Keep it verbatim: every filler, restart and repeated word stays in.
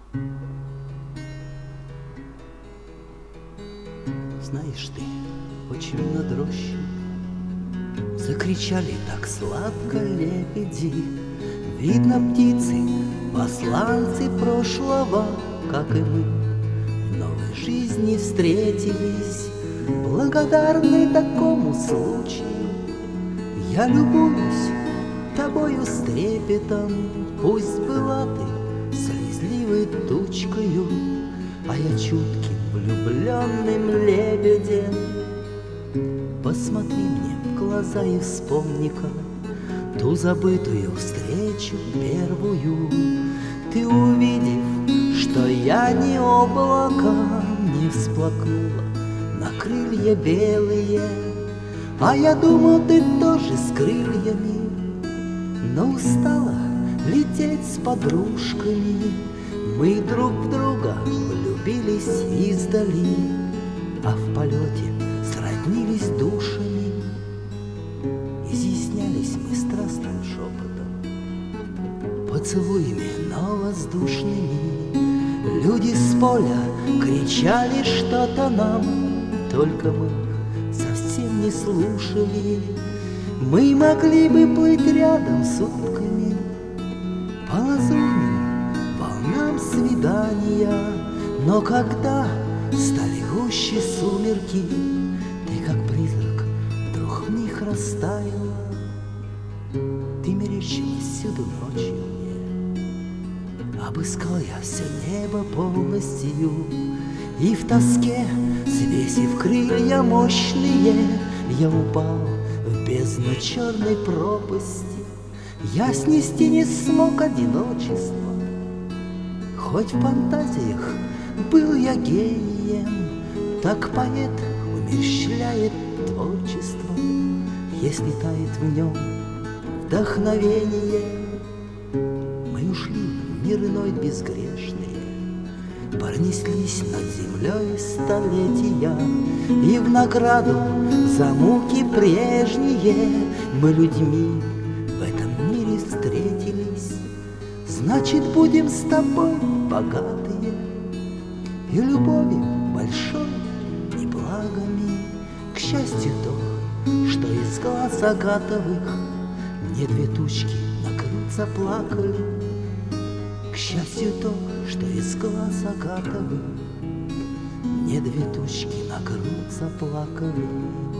Знаешь ты, очень над рощей закричали так сладко лебеди. Видно, птицы, посланцы прошлого, как и мы, в новой жизни встретились. Благодарны такому случаю я любуюсь тобою с трепетом. Пусть была ты слезливой тучкою, а я чутким влюбленным лебедем. Посмотри мне в глаза и вспомни-ка ту забытую встречу первую. Ты, увидев, что я не облако, не всплакнула на крылья белые. А я думал, ты тоже с крыльями, но устала лететь с подружками. Мы друг в друга влюбились издали, а в полете сроднились душами. Изъяснялись мы страстным шепотом, поцелуями, но воздушными. Люди с поля кричали что-то нам, только мы совсем не слушали. Мы могли бы плыть рядом сутками по лазурным волнам свидания, но когда стали гуще сумерки, ты, как призрак, вдруг в них растаяла. Ты мерещилась всюду ночью мне, обыскал я все небо полностью, и в тоске, свесив крылья мощные, я упал в бездну черной пропасти. Я снести не смог одиночество, хоть в фантазиях был я гением. Так поэт умерщвляет творчество, если тает в нем вдохновение. Мы ушли в мир иной безгрешные, пронеслись над землей столетия, и в награду за муки прежние мы людьми в этом мире встретились. Значит, будем с тобой богатые и любовью большой, и благами. К счастью то, что из глаз агатовых мне две тучки на грудь заплакали. К счастью то, что из глаз агатовых мне две тучки на грудь заплакали.